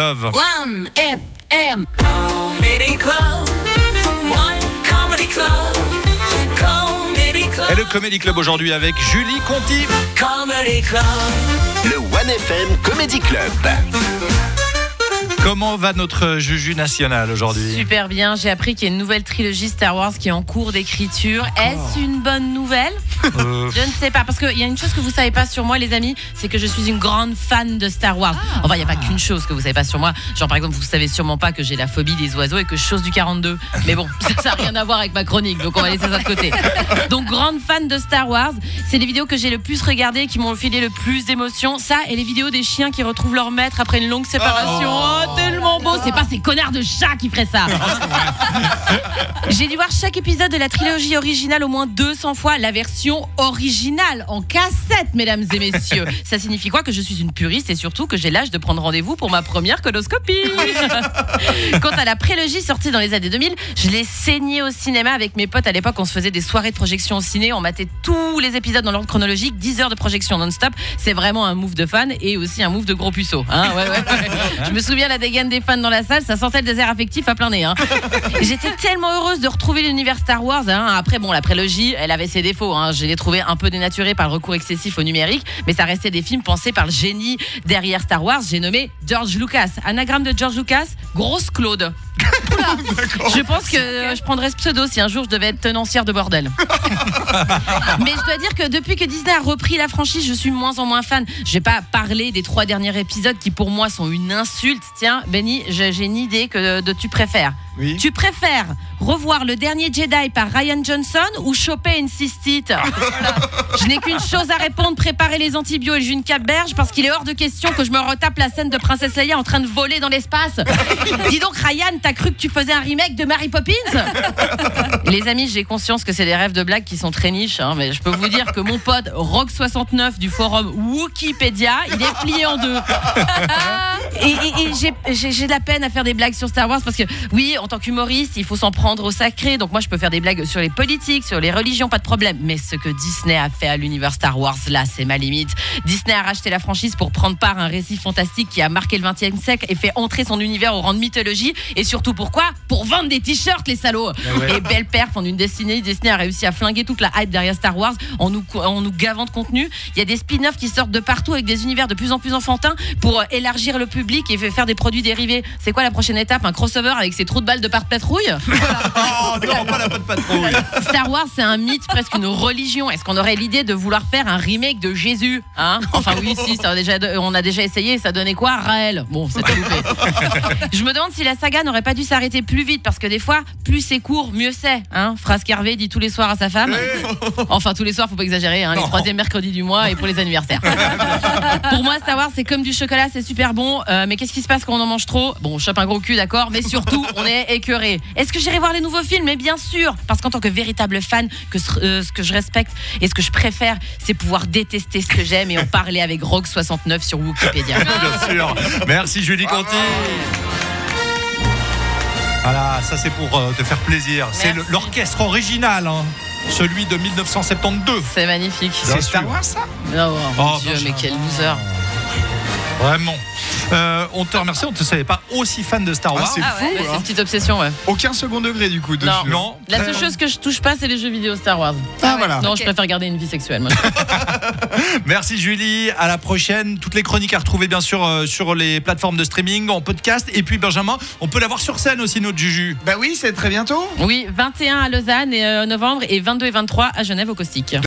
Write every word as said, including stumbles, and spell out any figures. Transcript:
Love. one F M Comedy Club. One Comedy Club. Comedy Club. Et le Comedy Club aujourd'hui avec Julie Conti. Comedy Club. Le one F M Comedy Club. Comment va notre Juju national aujourd'hui? Super bien, j'ai appris qu'il y a une nouvelle trilogie Star Wars qui est en cours d'écriture. Est-ce une bonne nouvelle? euh... Je ne sais pas, parce qu'il y a une chose que vous savez pas sur moi les amis, c'est que je suis une grande fan de Star Wars. Ah. Enfin, il n'y a pas qu'une chose que vous savez pas sur moi. Genre par exemple, vous savez sûrement pas que j'ai la phobie des oiseaux et que je chose du quarante-deux. Mais bon, ça n'a rien à voir avec ma chronique, donc on va laisser ça de côté. Donc grande fan de Star Wars, c'est les vidéos que j'ai le plus regardées, qui m'ont filé le plus d'émotions. Ça et les vidéos des chiens qui retrouvent leur maître après une longue séparation. Oh, oh tellement beau, c'est pas ces connards de chats qui feraient ça. J'ai dû voir chaque épisode de la trilogie originale au moins deux cents fois, la version originale en cassette, mesdames et messieurs. Ça signifie quoi? Que je suis une puriste et surtout que j'ai l'âge de prendre rendez-vous pour ma première colonoscopie. Quant à la prélogie sortie dans les années deux mille, je l'ai saignée au cinéma avec mes potes. À l'époque, on se faisait des soirées de projection au ciné, on matait tous les épisodes dans l'ordre chronologique, dix heures de projection non-stop. C'est vraiment un move de fan et aussi un move de gros puceau, hein, ouais, ouais, ouais. Je me souviens la dégaine des fans dans la salle, ça sentait le désert affectif à plein nez, hein. J'étais tellement heureuse de retrouver l'univers Star Wars, hein. Après bon, la prélogie, elle avait ses défauts, hein. Je l'ai trouvé un peu dénaturée par le recours excessif au numérique, mais ça restait des films pensés par le génie derrière Star Wars. J'ai nommé George Lucas. Anagramme de George Lucas, Grosse Claude. Je pense que je prendrais ce pseudo si un jour je devais être tenancière de bordel. Mais je dois dire que depuis que Disney a repris la franchise, je suis de moins en moins fan. Je vais pas parler des trois derniers épisodes qui pour moi sont une insulte. Tiens, Benny, j'ai une idée que de tu préfères. Oui. Tu préfères revoir le dernier Jedi par Ryan Johnson ou choper une cystite? Je n'ai qu'une chose à répondre, préparer les antibiotiques et le jus de Cap-Berge, parce qu'il est hors de question que je me retape la scène de Princesse Leia en train de voler dans l'espace. Dis donc Ryan, t'as cru que tu faisais un remake de Mary Poppins? Les amis, j'ai conscience que c'est des rêves de blagues qui sont très niches, hein, mais je peux vous dire que mon pote Rock soixante-neuf du forum Wikipédia, il est plié en deux. Et, et, et j'ai, j'ai, j'ai de la peine à faire des blagues sur Star Wars parce que oui, en tant qu'humoriste, il faut s'en prendre au sacré. Donc moi, je peux faire des blagues sur les politiques, sur les religions, pas de problème. Mais ce que Disney a fait à l'univers Star Wars, là, c'est ma limite. Disney a racheté la franchise pour prendre part à un récit fantastique qui a marqué le vingtième siècle et fait entrer son univers au rang de mythologie. Et surtout, pourquoi? Pour vendre des t-shirts, les salauds. Ah ouais. Et belle perf, en une décennie, Disney a réussi à flinguer toute la hype derrière Star Wars en nous, en nous gavant de contenu. Il y a des spin-offs qui sortent de partout avec des univers de plus en plus enfantins pour élargir le public et faire des produits dérivés. C'est quoi la prochaine étape? Un crossover avec ses trous de balles de part patrouille? Oh non, pas la patte patrouille. Star Wars, c'est un mythe, presque une religion. Est-ce qu'on aurait l'idée de vouloir faire un remake de Jésus, hein? Enfin oui, si, ça a déjà, on a déjà essayé. Ça donnait quoi? Raël. Bon, c'était loupé. Je me demande si la saga n'aurait pas dû s'arrêter plus vite, parce que des fois, plus c'est court, mieux c'est, hein? Phrase qu'Hervé dit tous les soirs à sa femme. Enfin, tous les soirs, faut pas exagérer, hein, les troisièmes mercredis du mois et pour les anniversaires. Pour moi, Star Wars, c'est comme du chocolat, c'est super bon. Euh, mais qu'est-ce qui se passe quand on en mange trop? Bon, on chope un gros cul, d'accord, mais surtout, on est écœuré. Est-ce que j'irai voir les nouveaux films? Mais bien sûr, parce qu'en tant que véritable fan, que ce, euh, ce que je respecte et ce que je préfère, c'est pouvoir détester ce que j'aime et en parler avec Rogue soixante-neuf sur Wikipédia. Bien sûr. Merci Julie Conti. Voilà, ça c'est pour euh, te faire plaisir. Merci. C'est le, l'orchestre original, hein, celui de dix-neuf cent soixante-douze. C'est magnifique. C'est Star Wars, ça? Oh, oh, mon Oh, Dieu, ben, mais quel loser. Vraiment. Euh, on te remercie, on ne te savait pas aussi fan de Star Wars. Ah, c'est Ah ouais, fou, bah, c'est hein. une petite obsession, ouais. Aucun second degré du coup dessus. Non. Non. La Très- seule chose que je touche pas, c'est les jeux vidéo Star Wars. Ah, voilà. Non, Ok. je préfère garder une vie sexuelle, moi. Merci Julie, à la prochaine. Toutes les chroniques à retrouver bien sûr euh, sur les plateformes de streaming, en podcast. Et puis Benjamin, on peut la voir sur scène aussi, notre Juju. Bah oui, c'est très bientôt. Oui, vingt et un à Lausanne et euh, novembre et vingt-deux et vingt-trois à Genève au Caustique.